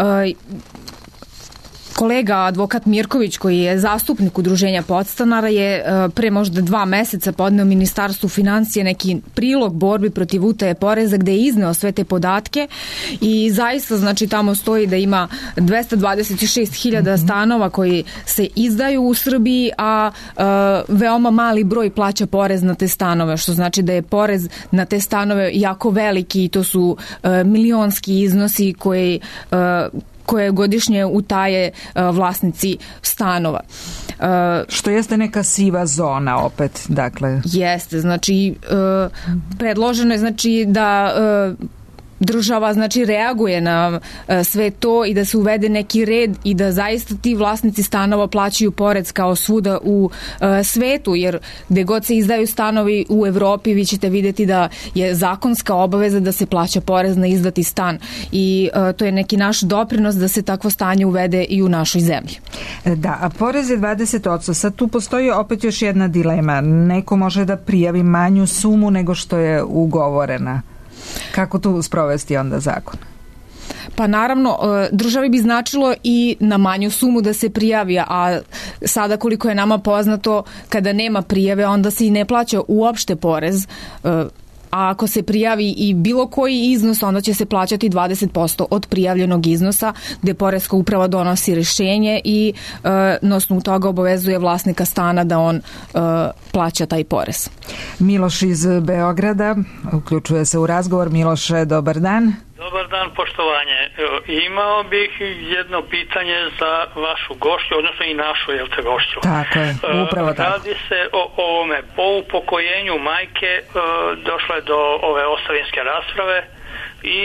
kolega advokat Mirković, koji je zastupnik udruženja podstanara, je pre možda 2 meseca podneo Ministarstvu financije neki prilog borbi protiv utaje poreza gde je izneo sve te podatke i zaista znači tamo stoji da ima 226.000 stanova koji se izdaju u Srbiji, a veoma mali broj plaća porez na te stanove, što znači da je porez na te stanove jako veliki i to su milionski iznosi koje godišnje utaje vlasnici stanova. Što jeste neka siva zona opet, dakle. Jeste, znači predloženo je znači da država znači reaguje na sve to i da se uvede neki red i da zaista ti vlasnici stanova plaćaju porez kao svuda u svetu, jer gde god se izdaju stanovi u Evropi vi ćete videti da je zakonska obaveza da se plaća porez na izdati stan i to je neki naš doprinos da se takvo stanje uvede i u našoj zemlji. Da, a porez je 20%. Sad tu postoji opet još jedna dilema. Neko može da prijavi manju sumu nego što je ugovorena. Kako tu sprovesti onda zakon? Pa naravno, državi bi značilo i na manju sumu da se prijavi, a sada koliko je nama poznato, kada nema prijave, onda se i ne plaća uopšte porez, a ako se prijavi i bilo koji iznos, onda će se plaćati 20% od prijavljenog iznosa, gde Poreska uprava donosi rešenje i na osnovu toga obavezuje vlasnika stana da on plaća taj porez. Miloš iz Beograda uključuje se u razgovor. Miloše, dobar dan. Dobar dan, poštovanje. Imao bih jedno pitanje za vašu gošću, odnosno i našu, jel te, gošću? Tako je, upravo tako. Radi se o ovome. Po upokojenju majke došlo je do ove ostavinske rasprave i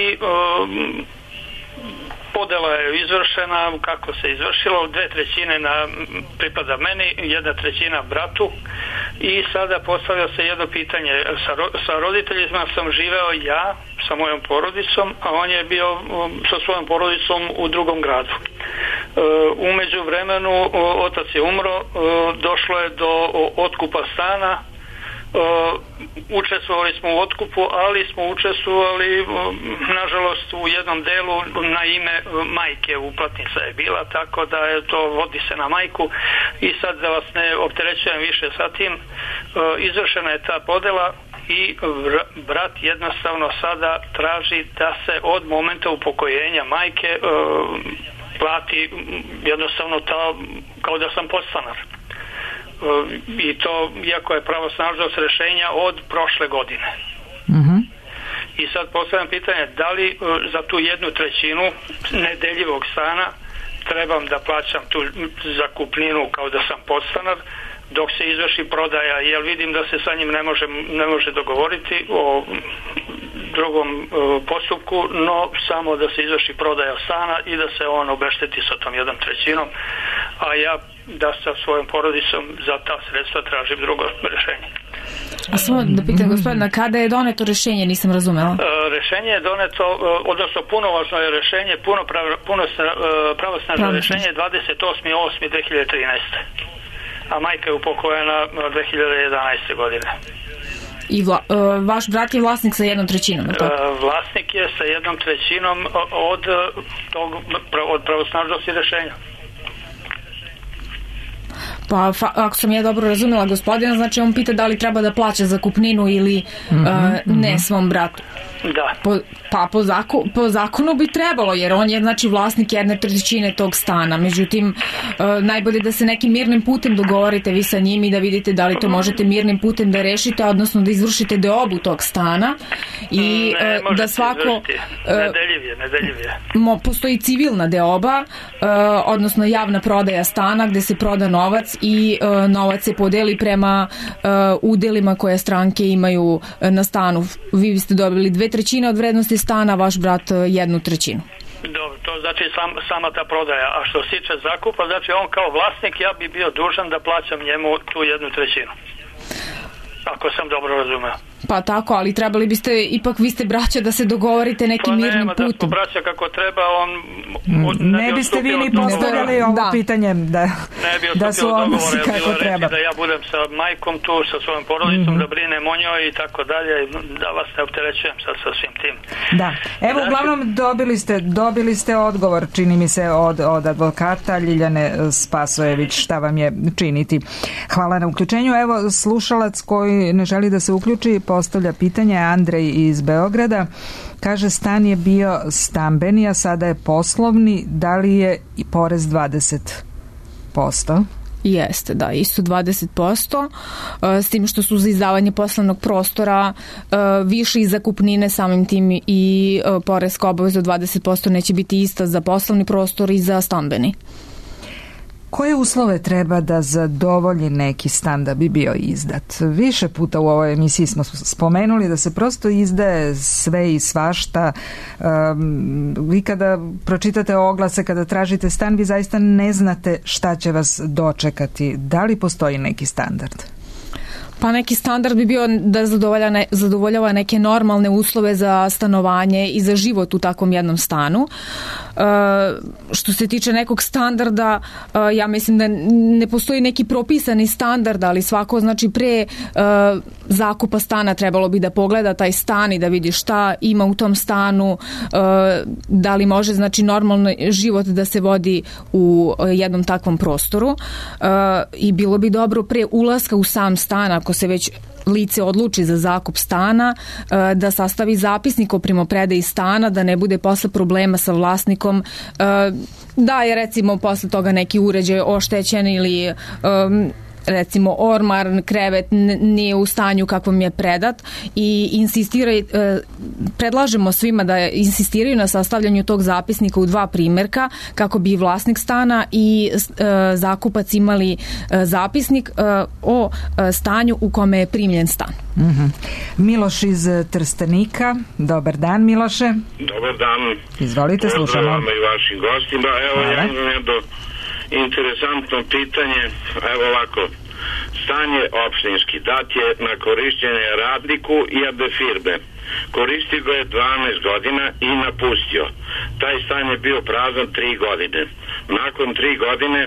podela je izvršena, kako se izvršilo, 2/3 pripada meni, 1/3 bratu i sada postavlja se jedno pitanje. Sa roditeljima sam živeo ja, sa mojom porodicom, a on je bio sa svojom porodicom u drugom gradu. Umeđu vremenu otac je umro, došlo je do otkupa stana, učestvovali smo u otkupu, ali smo učestvovali nažalost u jednom delu na ime majke, uplatnica je bila, tako da je to vodi se na majku i sad da vas ne opterećujem više sa tim, izvršena je ta podela i brat jednostavno sada traži da se od momenta upokojenja majke plati jednostavno kao da sam podstanar. I to iako je pravosnažnost rešenja od prošle godine. I sad postavljam pitanje, da li za tu 1/3 nedeljivog stana trebam da plaćam tu zakupninu kao da sam podstanar dok se izvrši prodaja, jer vidim da se sa njim ne može dogovoriti o drugom postupku, no samo da se izvrši prodaja stana i da se on obešteti sa tom 1/3, a ja da sa svojom porodicom za ta sredstva tražim drugo rešenje. A samo da pitam gospodina, kada je doneto rešenje, nisam razumela. Rešenje je doneto, odnosno punomoćno je rešenje, pravosnažno rešenje 28.8.2013. A majka je upokojena 2011. godine. I vaš brat je vlasnik sa 1/3, tako? Vlasnik je sa 1/3 od pravosnažnosti rešenja. Pa ako sam ja dobro razumela gospodina, znači on pita da li treba da plaća zakupninu ili ne svom bratu. Da. Po zakonu bi trebalo, jer on je znači vlasnik 1/3 tog stana. Međutim, najbolje da se nekim mirnim putem dogovorite vi sa njim i da vidite da li to možete mirnim putem da rešite, odnosno da izvršite deobu tog stana i da svako... Nedeljiv je. Postoji civilna deoba, odnosno javna prodaja stana gde se proda novac i novac se podeli prema udelima koje stranke imaju na stanu. Vi biste dobili 2/3 od vrednosti stana, vaš brat 1/3. Dobro, to znači sama ta prodaja. A što se tiče zakupa, znači on kao vlasnik, ja bi bio dužan da plaćam njemu tu 1/3. Ako sam dobro razumeo. Pa tako, ali trebali biste, ipak vi ste braća, da se dogovorite nekim mirnim putem. Da smo braća kako treba, on... Ne biste vi ni postavljali ovo pitanje da su odnosi kako treba. Da ja budem sa majkom tu, sa svojom porodicom, da brinem o njoj i tako dalje, da vas ne opterećujem sa svim tim. Da, evo uglavnom dobili ste odgovor, čini mi se, od advokata Ljiljane Spasojević, šta vam je činiti. Hvala na uključenju. Evo slušalac koji ne želi da se uključi, postavlja pitanje, Andrej iz Beograda. Kaže, stan je bio stambeni, a sada je poslovni. Da li je i porez 20%? Jeste, da, isto 20%, s tim što su za izdavanje poslovnog prostora više i zakupnine, samim tim i poreska obaveza od 20% neće biti ista za poslovni prostor i za stambeni. Koje uslove treba da zadovolji neki stan da bi bio izdat? Više puta u ovoj emisiji smo spomenuli da se prosto izdaje sve i svašta. Vi kada pročitate oglase, kada tražite stan, vi zaista ne znate šta će vas dočekati. Da li postoji neki standard? Pa neki standard bi bio da zadovoljava neke normalne uslove za stanovanje i za život u takvom jednom stanu. Što se tiče nekog standarda, ja mislim da ne postoji neki propisani standard, ali svako, znači, pre zakupa stana trebalo bi da pogleda taj stan i da vidi šta ima u tom stanu, da li može, znači, normalno život da se vodi u jednom takvom prostoru, i bilo bi dobro pre ulaska u sam stan, ako se već lice odluči za zakup stana, da sastavi zapisnik o primopredaji stana, da ne bude posle problema sa vlasnikom, da je recimo posle toga neki uređaj oštećen ili recimo ormar, krevet nije u stanju kakvom je predat, i predlažemo svima da insistiraju na sastavljanju tog zapisnika u 2 primerka kako bi vlasnik stana i zakupac imali zapisnik o stanju u kome je primljen stan. Miloš iz Trstenika. Dobar dan, Miloše. Dobar dan. Izvolite, slušamo. Pozdrav vama i vašim gostima. Evo jedno interesantno pitanje. Evo ovako, stan je opštinski, dat je na korišćenje radniku i AD firme. Koristio ga je 12 godina i napustio. Taj stan je bio prazan 3 godine. Nakon 3 godine,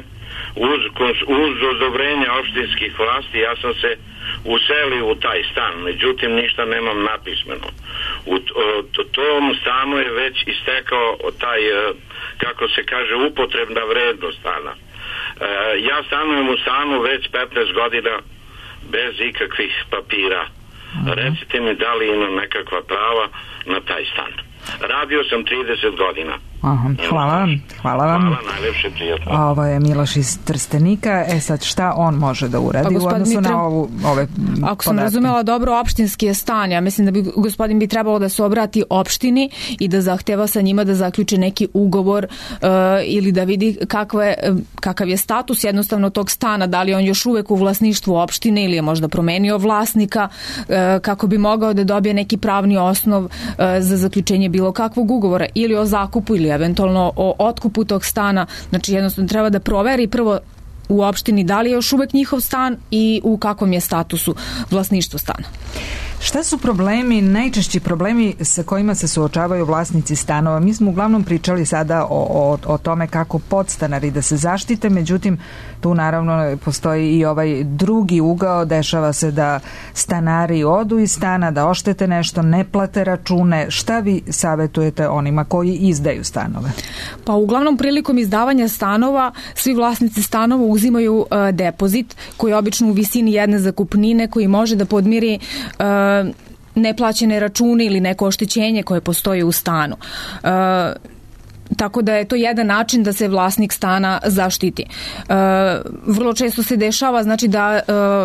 uz odobrenje opštinskih vlasti, ja sam se uselio u taj stan, međutim ništa nemam napismeno. U tom stanu je već istekao taj, kako se kaže, upotrebna vrednost stana. Ja stanujem u stanu već 15 godina bez ikakvih papira. Recite mi da li imam nekakva prava na taj stan. Radio sam 30 godina. Hvala vam. Hvala, najlepše, prijatno. Ovo je Miloš iz Trstenika. Sad šta on može da uradi u odnosu na ove podatke? Ako sam razumela dobro, opštinski je stan. Ja mislim da bi gospodin bi trebalo da se obrati opštini i da zahteva sa njima da zaključe neki ugovor ili da vidi kakav je status jednostavno tog stana, da li on još uvek u vlasništvu opštine ili je možda promenio vlasnika, kako bi mogao da dobije neki pravni osnov za zaključenje bilo kakvog ugovora ili o zakupu ili eventualno o otkupu tog stana. Znači jednostavno treba da proveri prvo u opštini, da li je još uvek njihov stan i u kakvom je statusu vlasništvo stana. Šta su problemi, najčešći problemi sa kojima se suočavaju vlasnici stanova? Mi smo uglavnom pričali sada o tome kako podstanari da se zaštite, međutim tu naravno postoji i ovaj drugi ugao, dešava se da stanari odu iz stana, da oštete nešto, ne plate račune. Šta vi savetujete onima koji izdaju stanove? Pa uglavnom prilikom izdavanja stanova svi vlasnici stanova uzimaju depozit koji je obično u visini jedne zakupnine koji može da podmiri neplaćene račune ili neko oštećenje koje postoji u stanu. Tako da je to jedan način da se vlasnik stana zaštiti. Vrlo često se dešava znači da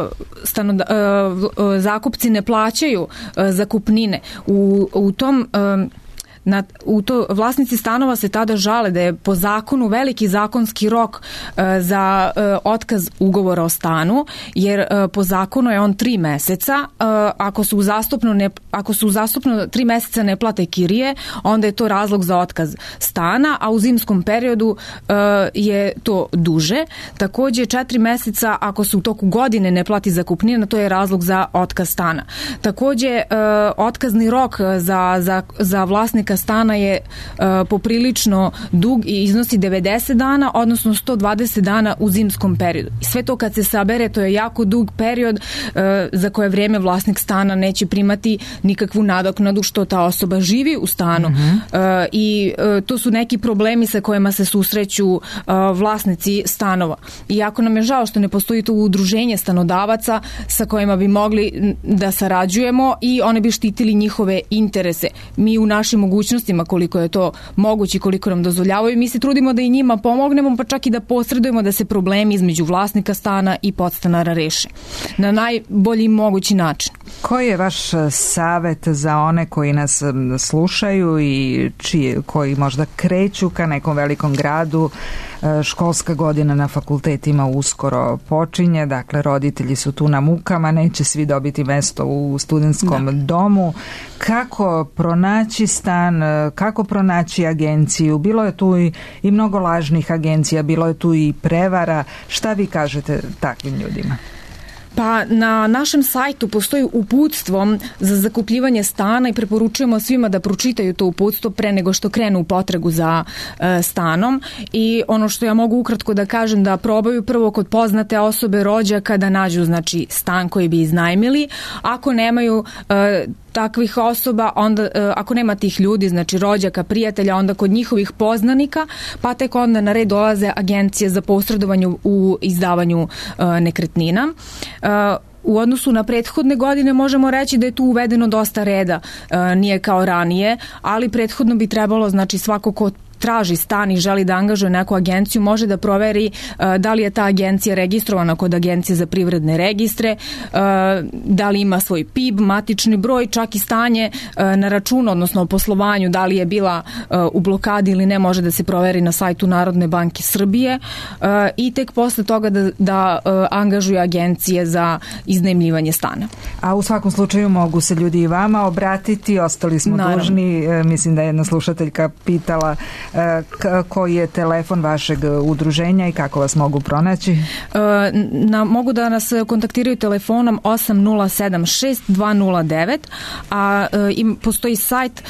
zakupci ne plaćaju zakupnine. U tom vlasnici stanova se tada žale da je po zakonu veliki zakonski rok za otkaz ugovora o stanu, jer po zakonu je on 3 meseca. Ako se uzastopno 3 meseca ne plate kirije, onda je to razlog za otkaz stana, a u zimskom periodu je to duže. Takođe 4 meseca ako se u toku godine ne plati zakupnina, to je razlog za otkaz stana. Takođe otkazni rok za vlasnika stana je poprilično dug i iznosi 90 dana, odnosno 120 dana u zimskom periodu. I sve to kad se sabere, to je jako dug period za koje vrijeme vlasnik stana neće primati nikakvu nadoknadu što ta osoba živi u stanu. I to su neki problemi sa kojima se susreću vlasnici stanova. I jako nam je žao što ne postoji to udruženje stanodavaca sa kojima bi mogli da sarađujemo i one bi štitili njihove interese. Mi u našim mogućnostima, koliko je to moguće, koliko nam dozvoljavaju, mi se trudimo da i njima pomognemo, pa čak i da posredujemo da se problemi između vlasnika stana i podstanara reše na najbolji mogući način. Koji je vaš savet za one koji nas slušaju i koji možda kreću ka nekom velikom gradu? Školska godina na fakultetima uskoro počinje, dakle roditelji su tu na mukama, neće svi dobiti mesto u studentskom domu. Kako pronaći stan, kako pronaći agenciju? Bilo je tu i mnogo lažnih agencija, bilo je tu i prevara. Šta vi kažete takvim ljudima? Pa na našem sajtu postoji uputstvo za zakupljivanje stana i preporučujemo svima da pročitaju to uputstvo pre nego što krenu u potragu za stanom. I ono što ja mogu ukratko da kažem, da probaju prvo kod poznate osobe, rođaka, da nađu znači stan koji bi iznajmili. Ako nemaju takvih osoba, onda ako nema tih ljudi, znači rođaka, prijatelja, onda kod njihovih poznanika, pa tek onda na red dolaze agencije za posredovanje u izdavanju nekretnina. U odnosu na prethodne godine možemo reći da je tu uvedeno dosta reda, nije kao ranije, ali prethodno bi trebalo, znači svako ko traži stan i želi da angažuje neku agenciju, može da proveri da li je ta agencija registrovana kod Agencije za privredne registre, da li ima svoj PIB, matični broj, čak i stanje na računu, odnosno o poslovanju, da li je bila u blokadi ili ne, može da se proveri na sajtu Narodne banke Srbije i tek posle toga da angažuje agencije za iznajmljivanje stana. A u svakom slučaju mogu se ljudi i vama obratiti, ostali smo dužni, mislim da je jedna slušateljka pitala koji je telefon vašeg udruženja i kako vas mogu pronaći? Mogu da nas kontaktiraju telefonom 8076-209, a postoji sajt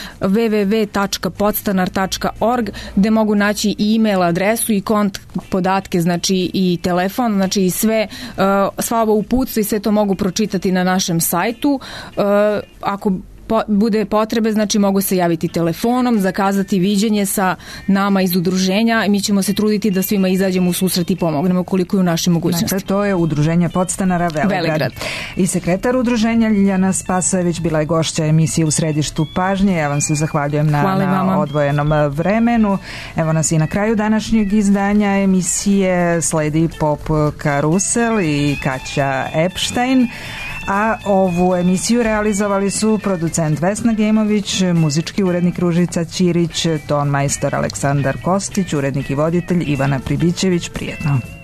www.podstanar.org gde mogu naći i e-mail adresu i kontakt podatke, znači i telefon, znači i sva ova uputstva i sve to mogu pročitati na našem sajtu. Ako bude potrebe, znači mogu se javiti telefonom, zakazati viđenje sa nama iz udruženja i mi ćemo se truditi da svima izađemo u susret i pomognemo koliko je u našoj mogućnosti. Dakle, to je udruženje podstanara Velegrad. I sekretar udruženja Ljiljana Spasojević bila je gošća emisije U središtu pažnje. Ja vam se zahvaljujem na odvojenom vremenu. Evo nas i na kraju današnjeg izdanja emisije. Sledi Pop Karusel i Kaća Epstein. A ovu emisiju realizovali su producent Vesna Gemović, muzički urednik Ružica Ćirić, ton majstor Aleksandar Kostić, urednik i voditelj Ivana Pribićević. Prijetno.